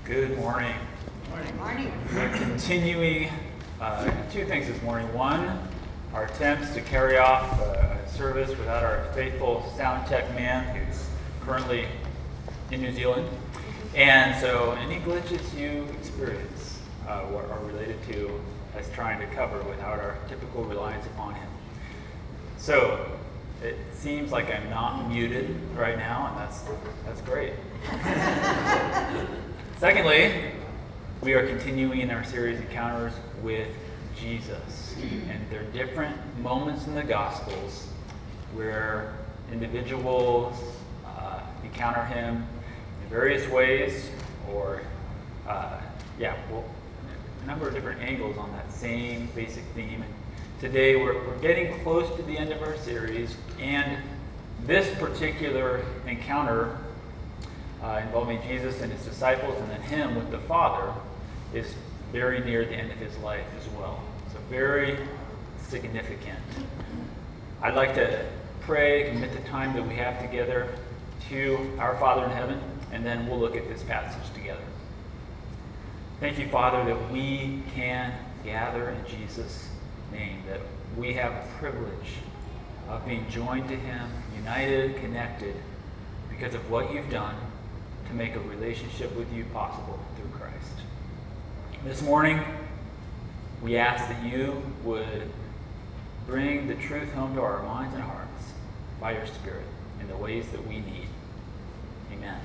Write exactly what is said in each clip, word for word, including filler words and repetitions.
Good morning. Morning. Morning. We're continuing uh, two things this morning. One, our attempts to carry off uh, a service without our faithful sound tech man who's currently in New Zealand. And so any glitches you experience uh, are related to us trying to cover without our typical reliance upon him. So it seems like I'm not muted right now, and that's that's great. Secondly, we are continuing in our series Encounters with Jesus. And there are different moments in the Gospels where individuals uh, encounter him in various ways, or, uh, yeah, well, a number of different angles on that same basic theme. And today we're, we're getting close to the end of our series, and this particular encounter Uh, involving Jesus and his disciples and then him with the Father is very near the end of his life as well. So very significant. I'd like to pray, commit the time that we have together to our Father in heaven, and then we'll look at this passage together. Thank you, Father, that we can gather in Jesus' name, that we have a privilege of being joined to him, united, connected, because of what you've done to make a relationship with you possible through Christ. This morning, we ask that you would bring the truth home to our minds and hearts by your Spirit in the ways that we need. Amen.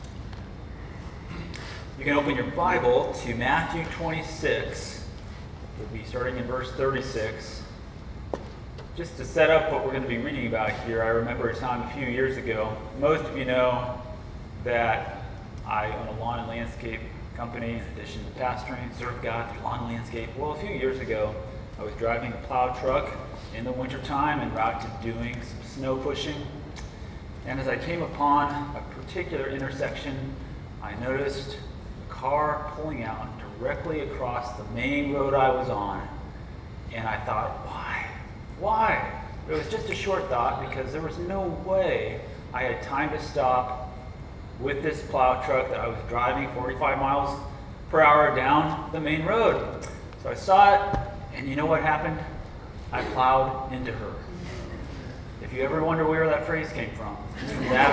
You can open your Bible to Matthew twenty-six. We'll be starting in verse thirty-six. Just to set up what we're going to be reading about here, I remember a time a few years ago. Most of you know that I own a lawn and landscape company in addition to pastoring, serve God through lawn and landscape. Well, a few years ago, I was driving a plow truck in the wintertime en route to doing some snow pushing. And as I came upon a particular intersection, I noticed a car pulling out directly across the main road I was on. And I thought, why? Why? It was just a short thought because there was no way I had time to stop with this plow truck that I was driving forty-five miles per hour down the main road. So I saw it, and you know what happened? I plowed into her. If you ever wonder where that phrase came from, it's from that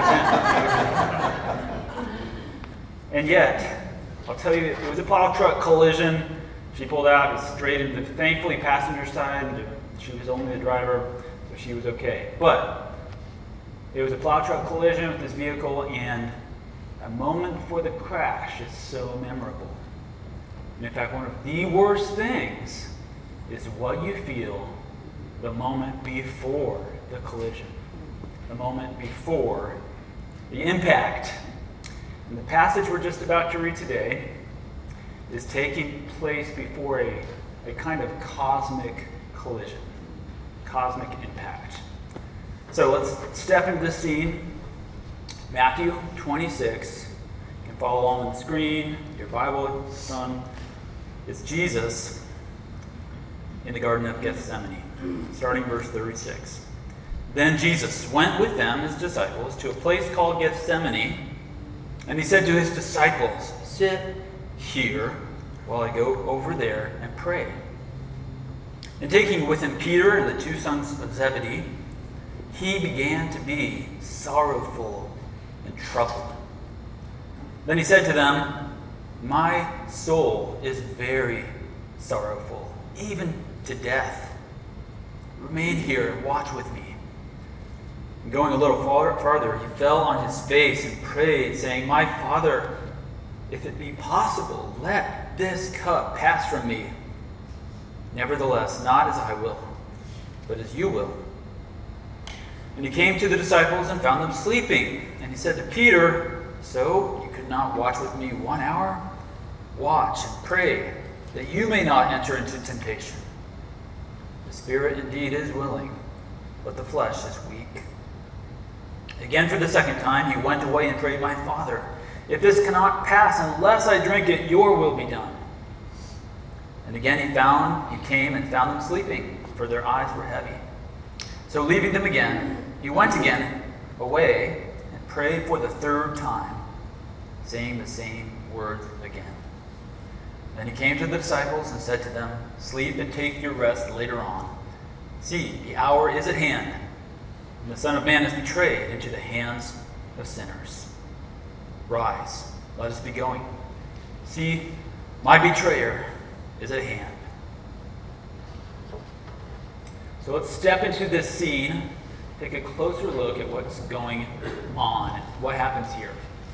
event. And yet, I'll tell you, it was a plow truck collision. She pulled out, it was straight into, thankfully, passenger side. She was only the driver, so she was okay. But it was a plow truck collision with this vehicle, and a moment before the crash is so memorable. And in fact, one of the worst things is what you feel the moment before the collision, the moment before the impact. And the passage we're just about to read today is taking place before a, a kind of cosmic collision, cosmic impact. So let's step into the scene. Matthew twenty-six. You can follow along on the screen, your Bible, son. It's Jesus in the Garden of Gethsemane, starting verse thirty-six. Then Jesus went with them, his disciples, to a place called Gethsemane, and he said to his disciples, "Sit here while I go over there and pray." And taking with him Peter and the two sons of Zebedee, he began to be sorrowful and troubled. Then he said to them, "My soul is very sorrowful, even to death. Remain here and watch with me." And going a little far, farther, he fell on his face and prayed, saying, "My Father, if it be possible, let this cup pass from me. Nevertheless, not as I will, but as you will." And he came to the disciples and found them sleeping. And he said to Peter, "So you could not watch with me one hour? Watch and pray, that you may not enter into temptation. The spirit indeed is willing, but the flesh is weak." Again, for the second time, he went away and prayed, "My Father, if this cannot pass unless I drink it, your will be done." And again he found, he came and found them sleeping, for their eyes were heavy. So leaving them again, he went again away and prayed for the third time, saying the same words again. Then he came to the disciples and said to them, "Sleep and take your rest later on. See, the hour is at hand, and the Son of Man is betrayed into the hands of sinners. Rise, let us be going. See, my betrayer is at hand." So let's step into this scene, take a closer look at what's going on, what happens here.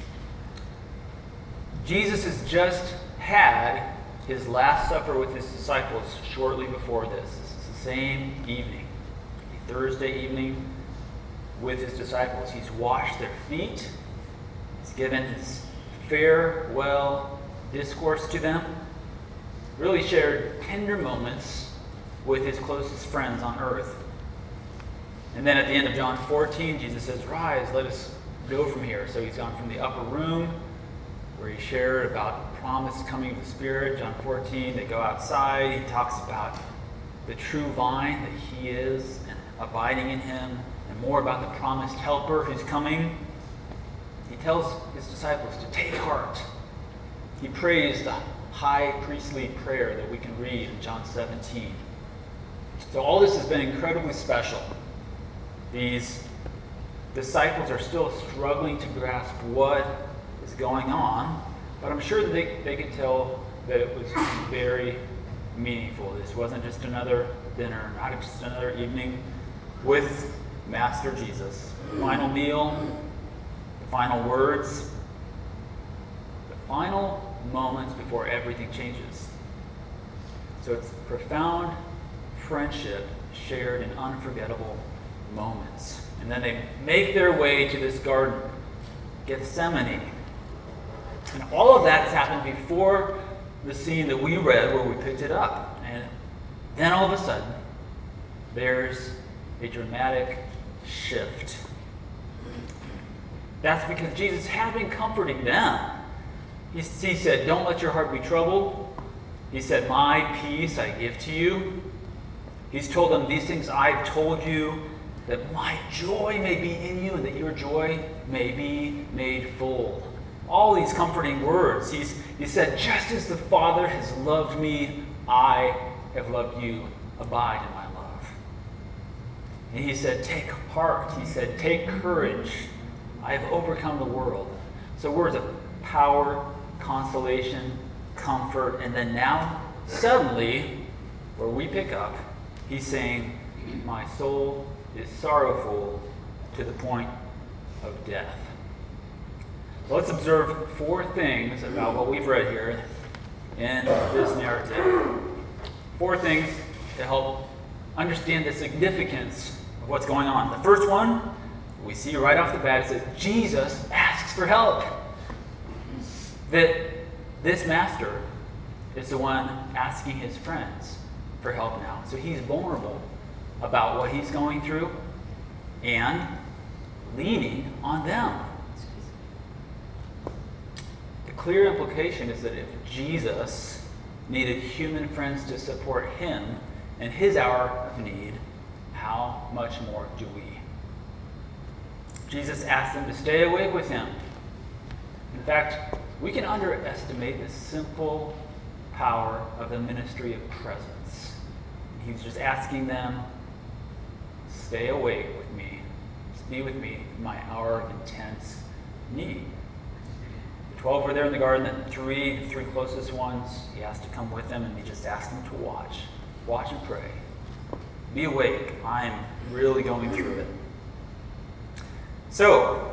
Jesus has just had his Last Supper with his disciples shortly before this. This is the same evening, a Thursday evening with his disciples. He's washed their feet. He's given his farewell discourse to them. Really shared tender moments with his closest friends on earth. And then at the end of John fourteen, Jesus says, "Rise, let us go from here." So he's gone from the upper room where he shared about the promise coming of the Spirit. John fourteen, they go outside. He talks about the true vine that he is and abiding in him, and more about the promised helper who's coming. He tells his disciples to take heart. He prays the high priestly prayer that we can read in John seventeen. So all this has been incredibly special. These disciples are still struggling to grasp what is going on, but I'm sure that they, they could tell that it was very meaningful. This wasn't just another dinner, not just another evening with Master Jesus. The final meal, the final words, the final moments before everything changes. So it's profound friendship shared in unforgettable moments. And then they make their way to this garden, Gethsemane. And all of that has happened before the scene that we read where we picked it up. And then all of a sudden, there's a dramatic shift. That's because Jesus had been comforting them. He, he said, "Don't let your heart be troubled." He said, "My peace I give to you." He's told them, "These things I've told you, that my joy may be in you and that your joy may be made full." All these comforting words. He's, he said, "Just as the Father has loved me, I have loved you. Abide in my love." And he said, "Take heart." He said, "Take courage. I have overcome the world." So words of power, consolation, comfort, and then now, suddenly, where we pick up, he's saying, "My soul is sorrowful to the point of death." So let's observe four things about what we've read here in this narrative. Four things to help understand the significance of what's going on. The first one we see right off the bat is that Jesus asks for help. That this master is the one asking his friends for help now. So he's vulnerable about what he's going through and leaning on them. The clear implication is that if Jesus needed human friends to support him in his hour of need, how much more do we? Jesus asked them to stay awake with him. In fact, we can underestimate the simple power of the ministry of presence. He was just asking them, stay awake with me. Just be with me in my hour of intense need. The twelve were there in the garden, and three, the three closest ones, he asked to come with them, and he just asked them to watch. Watch and pray. Be awake. I'm really going through it. So,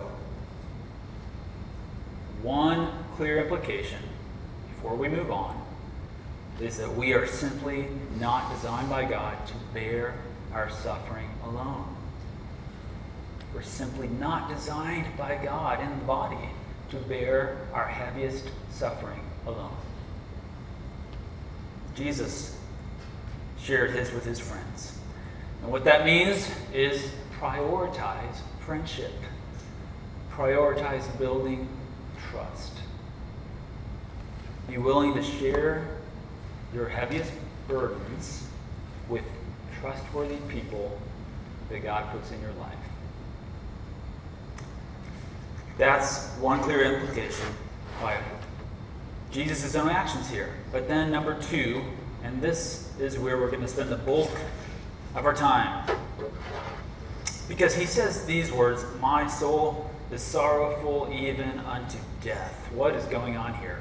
one clear implication before we move on is that we are simply not designed by God to bear our suffering alone. We're simply not designed by God in the body to bear our heaviest suffering alone. Jesus shared his with his friends. And what that means is prioritize friendship. Prioritize building trust. Be willing to share your heaviest burdens with trustworthy people that God puts in your life. That's one clear implication by Jesus' own actions here. But then number two, and this is where we're going to spend the bulk of our time. Because he says these words, "My soul is sorrowful even unto death." What is going on here?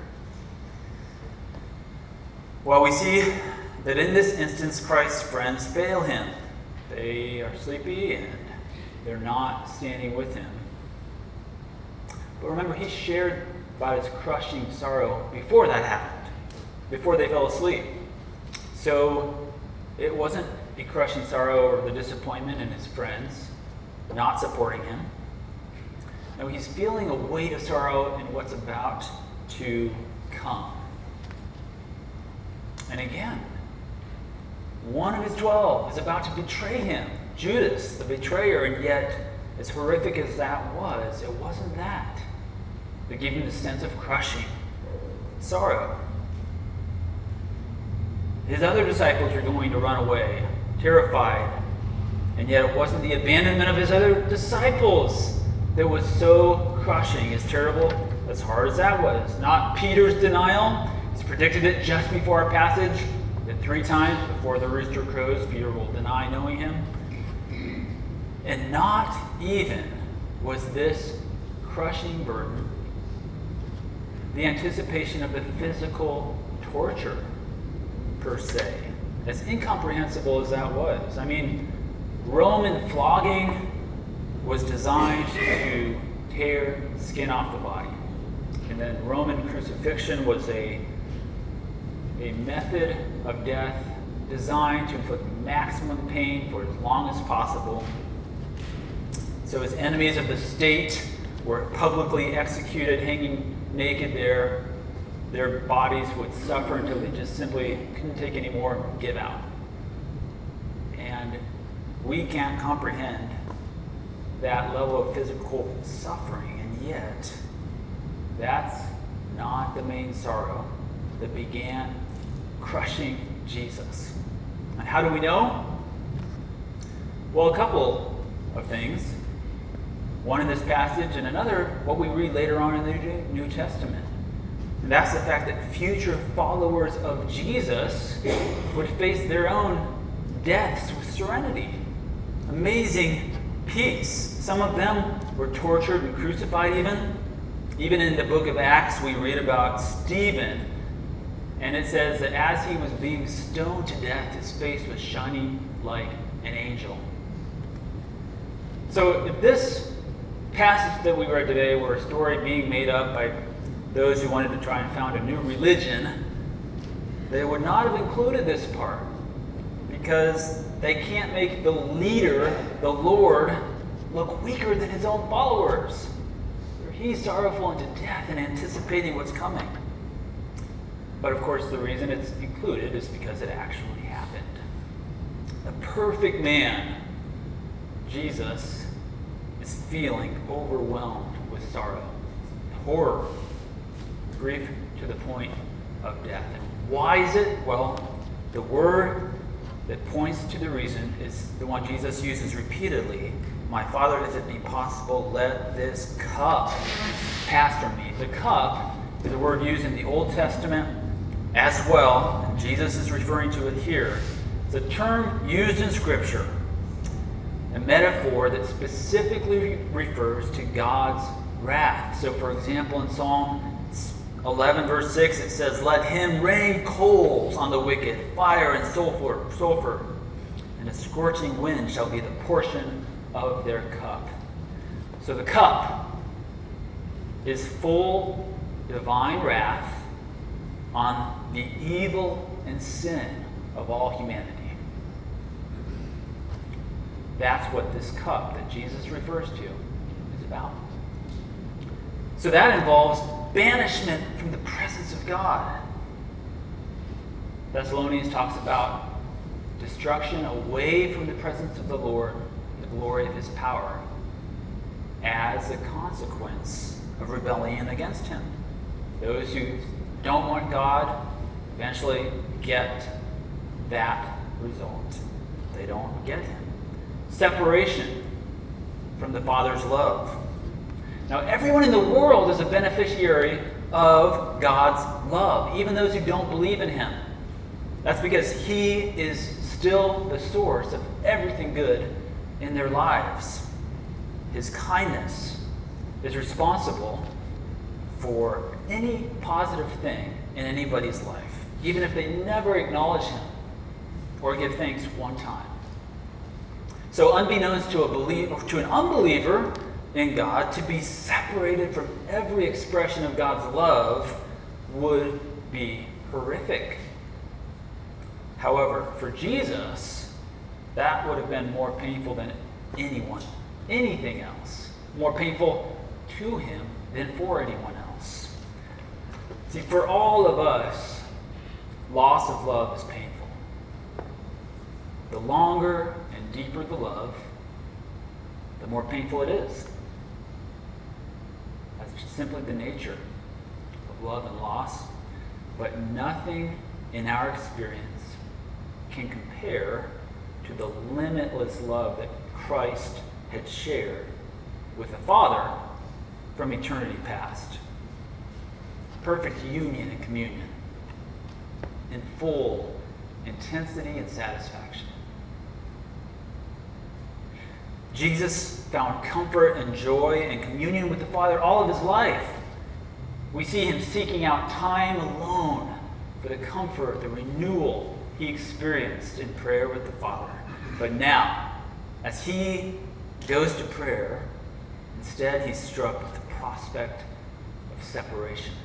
Well, we see that in this instance, Christ's friends fail him. They are sleepy and they're not standing with him. But remember, he shared about his crushing sorrow before that happened, before they fell asleep. So it wasn't a crushing sorrow or the disappointment in his friends not supporting him. No, he's feeling a weight of sorrow in what's about to come. And again, one of his twelve is about to betray him, Judas, the betrayer, and yet, as horrific as that was, it wasn't that that gave him the sense of crushing sorrow. His other disciples were going to run away, terrified, and yet it wasn't the abandonment of his other disciples that was so crushing, as terrible, as hard as that was. Not Peter's denial. He's predicted it just before our passage, that three times before the rooster crows, Peter will deny knowing him. And not even was this crushing burden the anticipation of the physical torture, per se, as incomprehensible as that was. I mean, Roman flogging was designed to tear skin off the body. And then Roman crucifixion was a, a method of death designed to inflict maximum pain for as long as possible. So as enemies of the state were publicly executed, hanging naked there, their bodies would suffer until they just simply couldn't take any more and give out. And we can't comprehend that level of physical suffering, and yet that's not the main sorrow that began crushing Jesus. And how do we know? Well, a couple of things. One in this passage, and another what we read later on in the New Testament. And that's the fact that future followers of Jesus would face their own deaths with serenity. Amazing peace. Some of them were tortured and crucified even. Even in the book of Acts, we read about Stephen. And it says that as he was being stoned to death, his face was shining like an angel. So if this passage that we read today were a story being made up by those who wanted to try and found a new religion, they would not have included this part because they can't make the leader, the Lord, look weaker than his own followers. He's sorrowful unto death and anticipating what's coming. But of course, the reason it's included is because it actually happened. The perfect man, Jesus, is feeling overwhelmed with sorrow, horror, grief to the point of death. And why is it? Well, the word that points to the reason is the one Jesus uses repeatedly. My Father, if it be possible, let this cup pass from me. The cup is a word used in the Old Testament as well, and Jesus is referring to it here. It's a term used in Scripture, a metaphor that specifically refers to God's wrath. So, for example, in Psalm eleven, verse six, it says, "Let him rain coals on the wicked, fire and sulfur, sulfur, and a scorching wind shall be the portion of their cup." So the cup is full divine wrath on the evil and sin of all humanity. That's what this cup that Jesus refers to is about. So that involves banishment from the presence of God. Thessalonians talks about destruction away from the presence of the Lord, the glory of his power, as a consequence of rebellion against him. Those who don't want God eventually get that result. They don't get him. Separation from the Father's love. Now, everyone in the world is a beneficiary of God's love even those who don't believe in him. That's because he is still the source of everything good in their lives. His kindness is responsible for any positive thing in anybody's life, even if they never acknowledge him or give thanks one time. So unbeknownst to a believer, to an unbeliever in God, to be separated from every expression of God's love would be horrific. However, for Jesus, that would have been more painful than anyone, anything else. More painful to him than for anyone else. See, for all of us, loss of love is painful. The longer and deeper the love, the more painful it is. That's just simply the nature of love and loss. But nothing in our experience can compare to the limitless love that Christ had shared with the Father from eternity past. Perfect union and communion in full intensity and satisfaction. Jesus found comfort and joy and communion with the Father all of his life. We see him seeking out time alone for the comfort, the renewal he experienced in prayer with the Father. But now, as he goes to prayer, instead he's struck with the prospect of separation.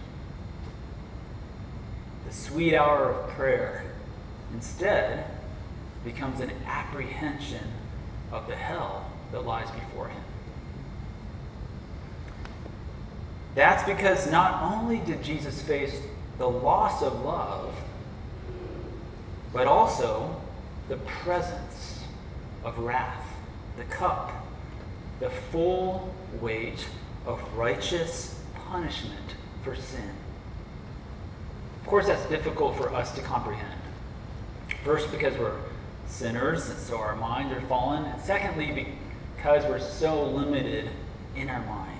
The sweet hour of prayer instead becomes an apprehension of the hell that lies before him. That's because not only did Jesus face the loss of love, but also the presence of wrath, the cup, the full weight of righteous punishment for sin. Of course, that's difficult for us to comprehend. First, because we're sinners, and so our minds are fallen. And secondly, because we're so limited in our mind.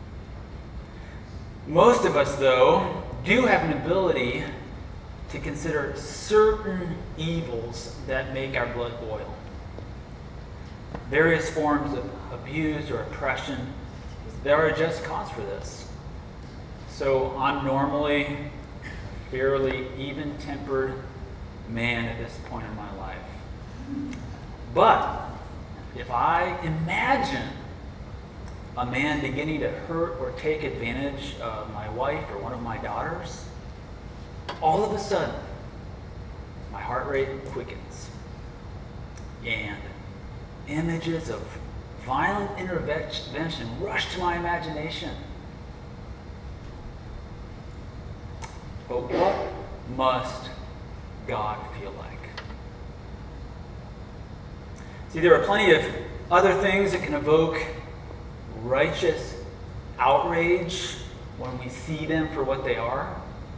Most of us, though, do have an ability to consider certain evils that make our blood boil. Various forms of abuse or oppression, there are just cause for this. So I'm normally a fairly even-tempered man at this point in my life. But if I imagine a man beginning to hurt or take advantage of my wife or one of my daughters, all of a sudden, my heart rate quickens. And images of violent intervention rush to my imagination. But what must God feel like? See, there are plenty of other things that can evoke righteous outrage when we see them for what they are.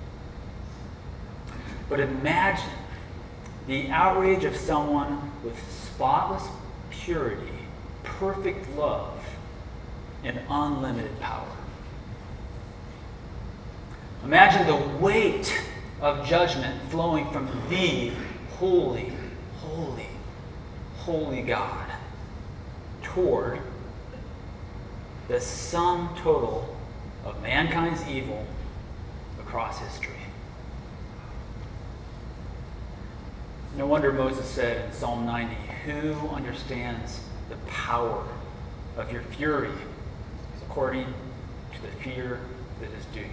But imagine the outrage of someone with spotless purity, perfect love, and unlimited power. Imagine the weight of judgment flowing from the holy, holy, holy God toward the sum total of mankind's evil across history. No wonder Moses said in Psalm ninety, "Who understands the power of your fury according to the fear that is due you?"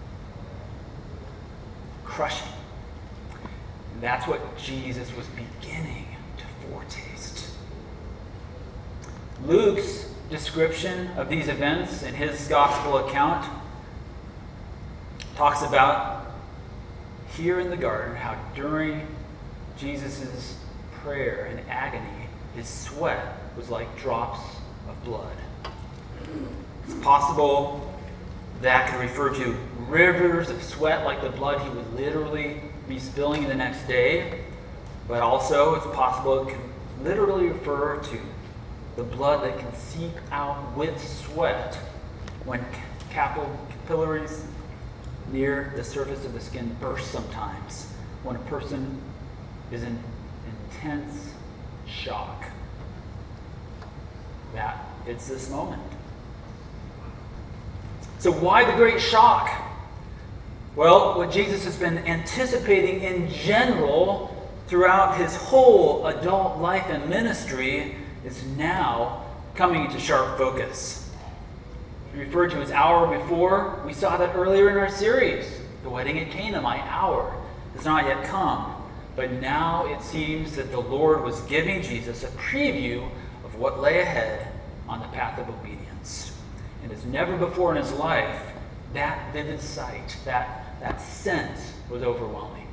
Crushing. And that's what Jesus was beginning to foretaste. Luke's description of these events in his gospel account talks about here in the garden how during Jesus' prayer and agony, his sweat was like drops of blood. It's possible that could refer to rivers of sweat like the blood he would literally be spilling the next day, but also it's possible it can literally refer to the blood that can seep out with sweat when capillaries near the surface of the skin bursts sometimes when a person is in intense shock. That fits this moment. So why the great shock? Well, what Jesus has been anticipating in general throughout his whole adult life and ministry is now coming into sharp focus. We referred to his hour before. We saw that earlier in our series. The wedding at Cana, my hour has not yet come. But now it seems that the Lord was giving Jesus a preview of what lay ahead on the path of obedience. And as never before in his life, that vivid sight, that, that sense was overwhelming.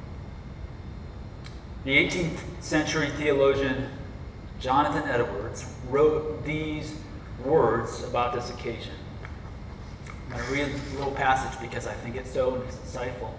The eighteenth century theologian Jonathan Edwards wrote these words about this occasion. I'm going to read a little passage because I think it's so insightful.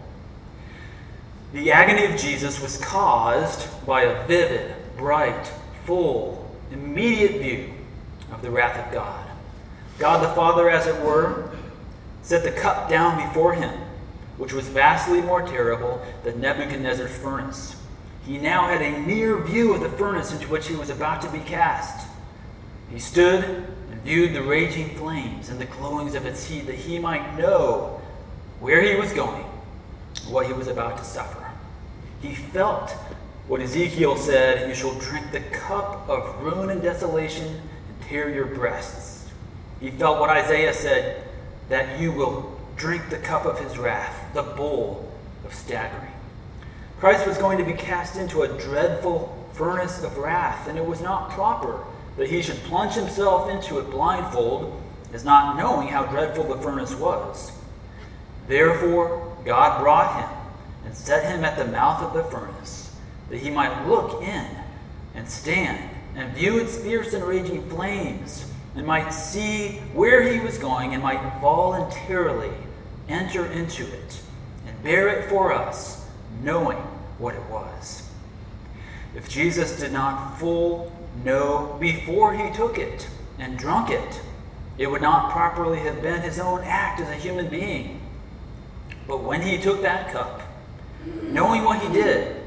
The agony of Jesus was caused by a vivid, bright, full, immediate view of the wrath of God. God the Father, as it were, set the cup down before him, which was vastly more terrible than Nebuchadnezzar's furnace. He now had a near view of the furnace into which he was about to be cast. He stood and viewed the raging flames and the glowings of its heat, that he might know where he was going, what he was about to suffer. He felt what Ezekiel said, "You shall drink the cup of ruin and desolation and tear your breasts." He felt what Isaiah said, that you will drink the cup of his wrath, the bowl of staggering. Christ was going to be cast into a dreadful furnace of wrath, and it was not proper that he should plunge himself into it blindfold, as not knowing how dreadful the furnace was. Therefore, God brought him and set him at the mouth of the furnace, that he might look in and stand and view its fierce and raging flames, and might see where he was going, and might voluntarily enter into it and bear it for us, knowing what it was. If Jesus did not full know before he took it and drunk it, it would not properly have been his own act as a human being. But when he took that cup, knowing what he did,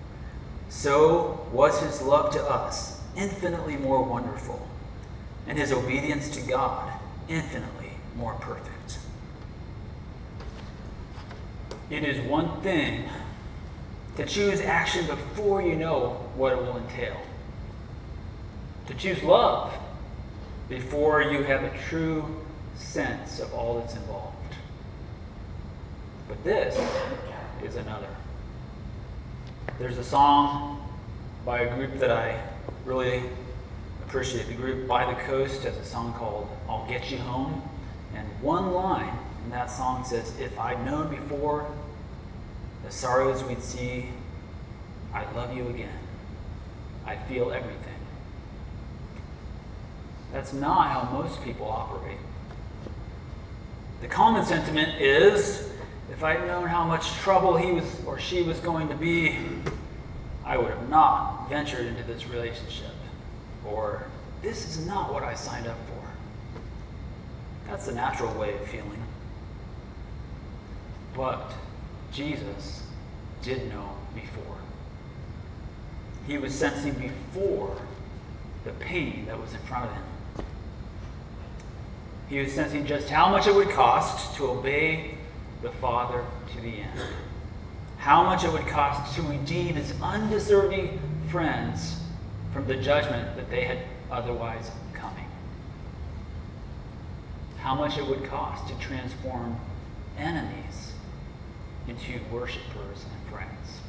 so was his love to us infinitely more wonderful, and his obedience to God infinitely more perfect. It is one thing to choose action before you know what it will entail. To choose love before you have a true sense of all that's involved. But this is another. There's a song by a group that I really appreciate. The group By the Coast has a song called I'll Get You Home. And one line in that song says, "If I'd known before the sorrows we'd see, I'd love you again. I'd feel everything." That's not how most people operate. The common sentiment is, if I'd known how much trouble he was or she was going to be, I would have not ventured into this relationship. Or, this is not what I signed up for. That's the natural way of feeling. But Jesus did know before. He was sensing before the pain that was in front of him. He was sensing just how much it would cost to obey the Father to the end. How much it would cost to redeem his undeserving friends from the judgment that they had otherwise coming. How much it would cost to transform enemies into worshipers and friends.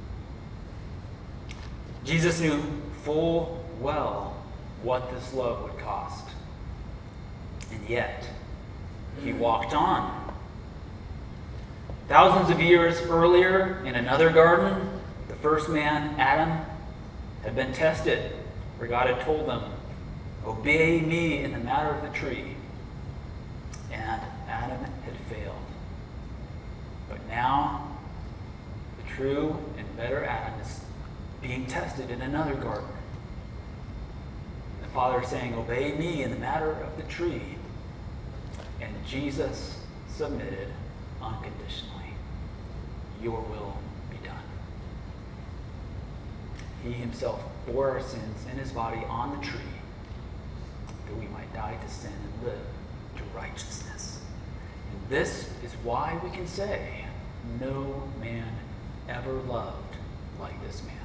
Jesus knew full well what this love would cost. And yet, he walked on. Thousands of years earlier, in another garden, the first man, Adam, had been tested, where God had told them, "Obey me in the matter of the tree." And Adam had failed. But now, the true and better Adam is being tested in another garden. The Father saying, "Obey me in the matter of the tree." And Jesus submitted unconditionally. Your will be done. He himself bore our sins in his body on the tree that we might die to sin and live to righteousness. And this is why we can say, no man ever loved like this man.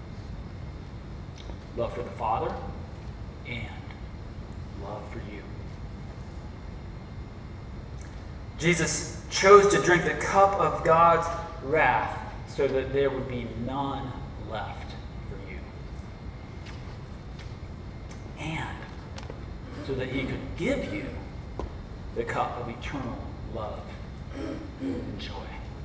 Love for the Father and love for you. Jesus chose to drink the cup of God's wrath so that there would be none left for you. And so that he could give you the cup of eternal love and joy.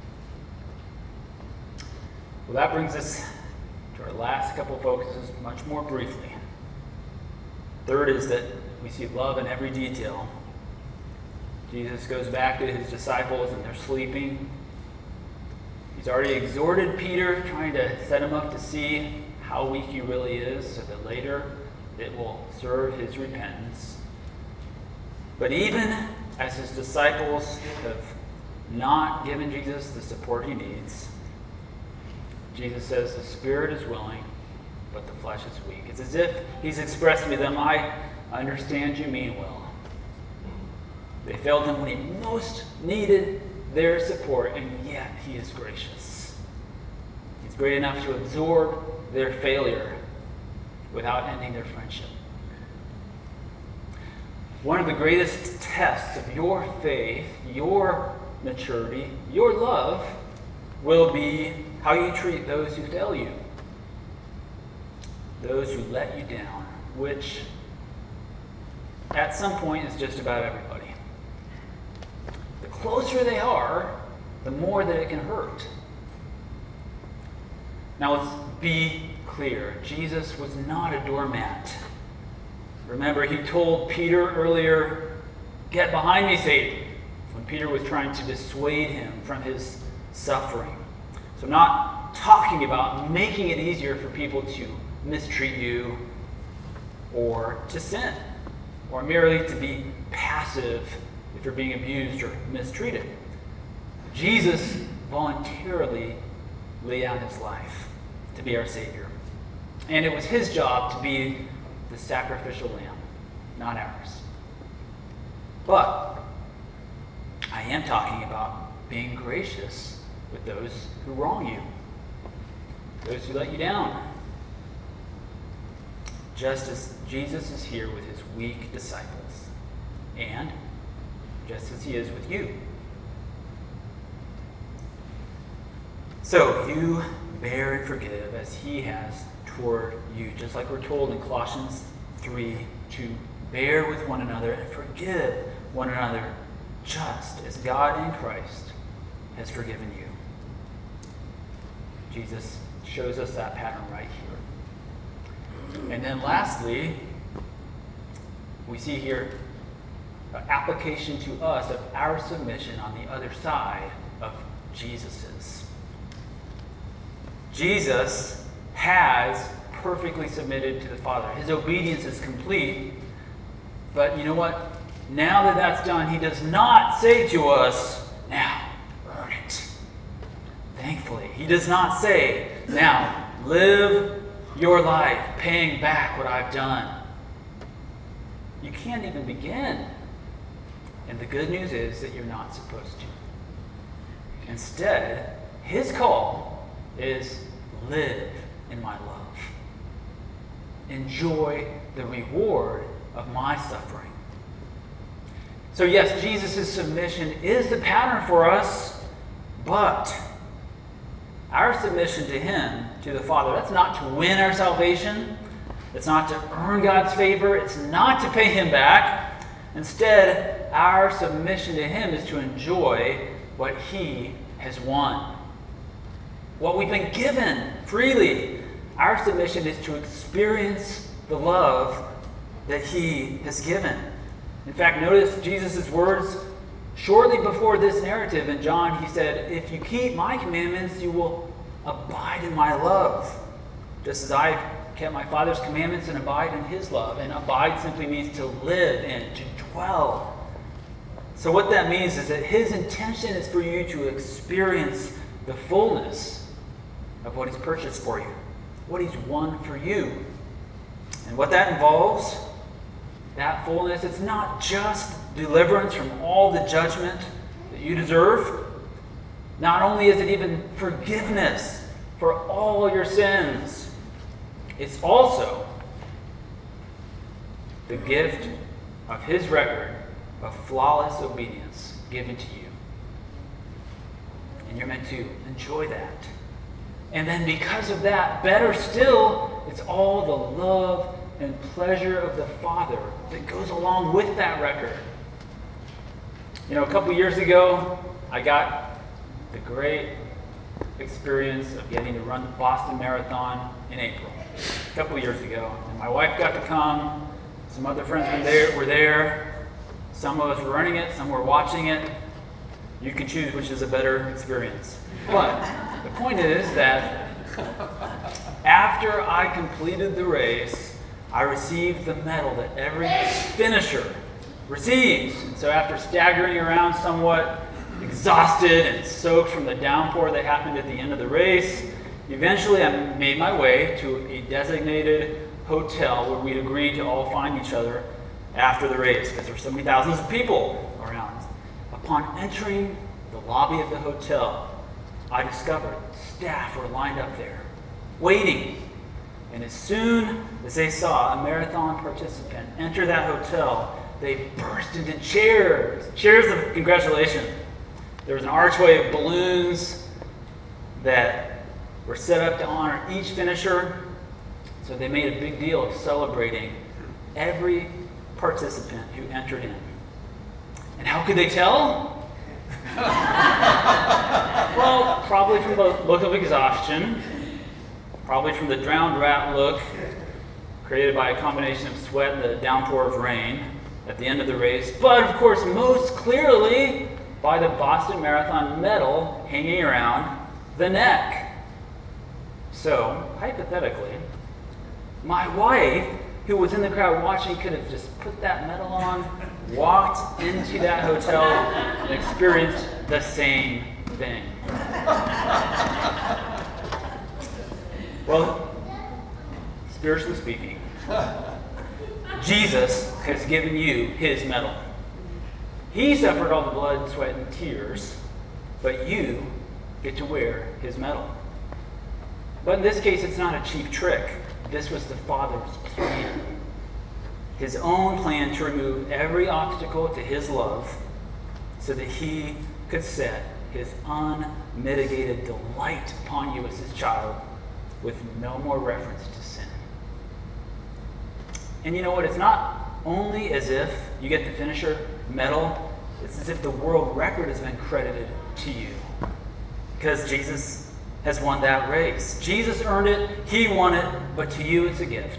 Well, that brings us to our last couple focuses much more briefly. Third is that we see love in every detail. Jesus goes back to his disciples and they're sleeping. He's already exhorted Peter, trying to set him up to see how weak he really is so that later it will serve his repentance. But even as his disciples have not given Jesus the support he needs, Jesus says the spirit is willing, but the flesh is weak. It's as if he's expressing to them, I understand you mean well. They failed him when he most needed their support, and yet he is gracious. He's great enough to absorb their failure without ending their friendship. One of the greatest tests of your faith, your maturity, your love, will be how you treat those who fail you, those who let you down, which at some point is just about everybody. The closer they are, the more that it can hurt. Now let's be clear. Jesus was not a doormat. Remember, he told Peter earlier, "Get behind me, Satan," when Peter was trying to dissuade him from his suffering. So I'm not talking about making it easier for people to mistreat you or to sin, or merely to be passive if you're being abused or mistreated. Jesus voluntarily laid down his life to be our Savior. And it was his job to be the sacrificial lamb, not ours. But I am talking about being gracious with those who wrong you, those who let you down. Just as Jesus is here with his weak disciples, and just as he is with you. So you bear and forgive as he has toward you, just like we're told in Colossians three, to bear with one another and forgive one another, just as God in Christ has forgiven you. Jesus shows us that pattern right here. And then lastly, we see here an application to us of our submission on the other side of Jesus's. Jesus has perfectly submitted to the Father. His obedience is complete. But you know what? Now that that's done, he does not say to us, now, earn it. Thankfully, he does not say, now, live your life paying back what I've done. You can't even begin. And the good news is that you're not supposed to. Instead, his call is live in my love. Enjoy the reward of my suffering. So yes, Jesus' submission is the pattern for us, but our submission to him, to the Father, that's not to win our salvation. It's not to earn God's favor. It's not to pay him back. Instead, our submission to him is to enjoy what he has won. What we've been given freely. Our submission is to experience the love that he has given. In fact, notice Jesus' words shortly before this narrative in John. He said, if you keep my commandments, you will abide in my love, just as I've kept my Father's commandments and abide in his love. And abide simply means to live in, to dwell. So what that means is that his intention is for you to experience the fullness of what he's purchased for you, what he's won for you. And what that involves, that fullness, it's not just deliverance from all the judgment that you deserve. Not only is it even forgiveness for all your sins, it's also the gift of his record of flawless obedience given to you. And you're meant to enjoy that. And then because of that, better still, it's all the love and pleasure of the Father that goes along with that record. You know, a couple years ago, I got the great experience of getting to run the Boston Marathon in April. A couple years ago. And my wife got to come. Some other friends were there, were there. Some of us were running it. Some were watching it. You can choose which is a better experience. But the point is that after I completed the race, I received the medal that every finisher receives. And so after staggering around somewhat exhausted and soaked from the downpour that happened at the end of the race, eventually I made my way to a designated hotel where we'd agreed to all find each other after the race because there were so many thousands of people around. Upon entering the lobby of the hotel, I discovered staff were lined up there, waiting. And as soon as they saw a marathon participant enter that hotel, they burst into cheers, cheers of congratulations. There was an archway of balloons that were set up to honor each finisher. So they made a big deal of celebrating every participant who entered in. And how could they tell? Well, probably from the look of exhaustion, probably from the drowned rat look created by a combination of sweat and the downpour of rain at the end of the race, but of course most clearly by the Boston Marathon medal hanging around the neck. So, hypothetically, my wife, who was in the crowd watching, could have just put that medal on, walked into that hotel, and experienced the same thing. Well, spiritually speaking, Jesus has given you his medal. He suffered all the blood, sweat, and tears, but you get to wear his medal. But in this case, it's not a cheap trick. This was the Father's plan. His own plan to remove every obstacle to his love so that he could set his unmitigated delight upon you as his child with no more reference to sin. And you know what? It's not only as if you get the finisher medal, it's as if the world record has been credited to you because Jesus has won that race. Jesus earned it, he won it, but to you it's a gift.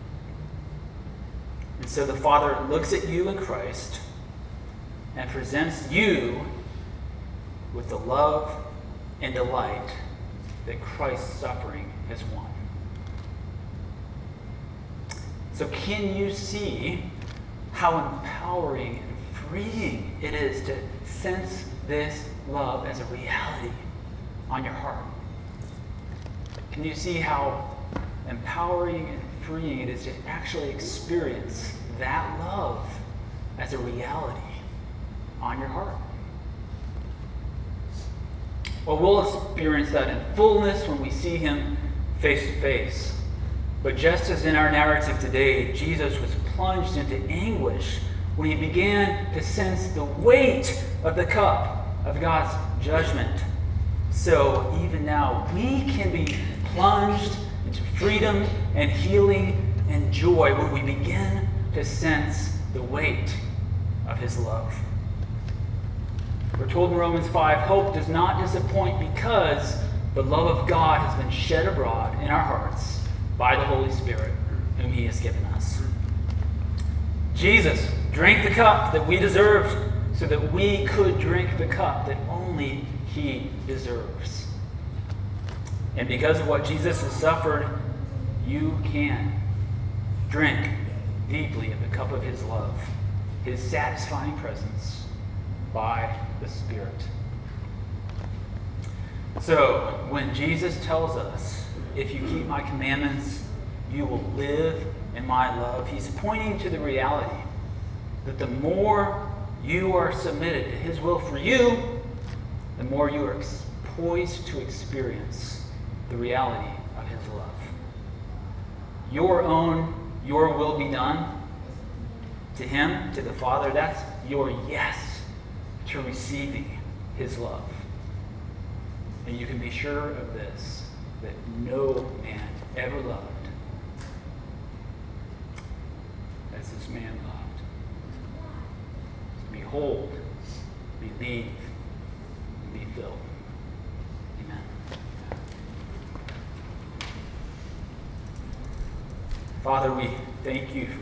And so the Father looks at you in Christ and presents you with the love and delight that Christ's suffering has won. So can you see how empowering and freeing it is to sense this love as a reality on your heart? Can you see how empowering and freeing it is to actually experience that love as a reality on your heart? Well, we'll experience that in fullness when we see him face to face. But just as in our narrative today, Jesus was plunged into anguish when he began to sense the weight of the cup of God's judgment. So even now, we can be plunged into freedom and healing and joy when we begin to sense the weight of his love. We're told in Romans five, hope does not disappoint because the love of God has been shed abroad in our hearts by the Holy Spirit, whom he has given us. Jesus drank the cup that we deserved so that we could drink the cup that only he deserves. And because of what Jesus has suffered, you can drink deeply of the cup of his love, his satisfying presence, by the Spirit. So, when Jesus tells us, if you keep my commandments, you will live in my love, he's pointing to the reality that the more you are submitted to his will for you, the more you are ex- poised to experience the reality of his love. Your own, your will be done to him, to the Father, that's your yes to receiving his love. And you can be sure of this, that no man ever loved as this man loved. Behold, believe, and be filled. Amen. Father, we thank you